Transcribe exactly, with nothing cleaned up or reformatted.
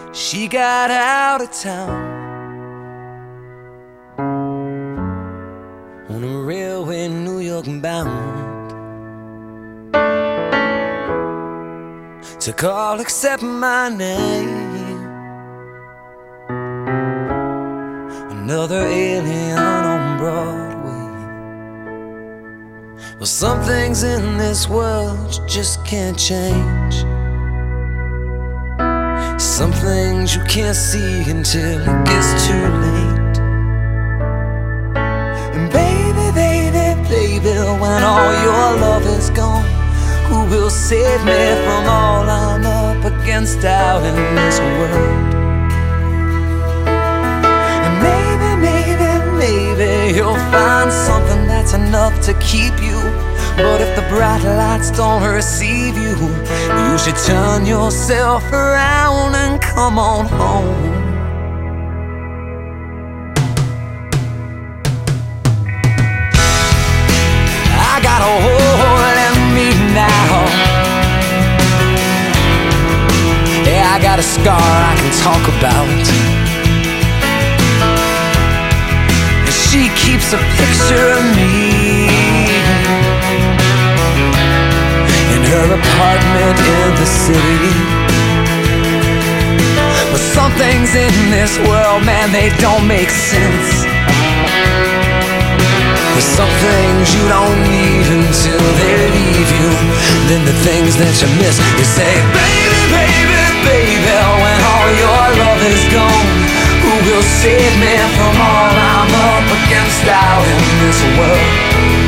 She got out of town on a railway, New York bound. Took all except my name. Another alien on Broadway. Well, some things in this world you just can't change. Some things you can't see until it gets too late. And baby, baby, baby, when all your love is gone, who will save me from all I'm up against out in this world? And maybe, maybe, maybe you'll find something that's enough to keep you. But if the bright lights don't receive you, you should turn yourself around and come on home. I got a hole in me now. Yeah, I got a scar I can talk about. She keeps a picture of me her apartment in the city. But some things in this world, man, they don't make sense. There's some things you don't need until they leave you. Then the things that you miss, you say, baby, baby, baby, when all your love is gone, who will save me from all I'm up against out in this world?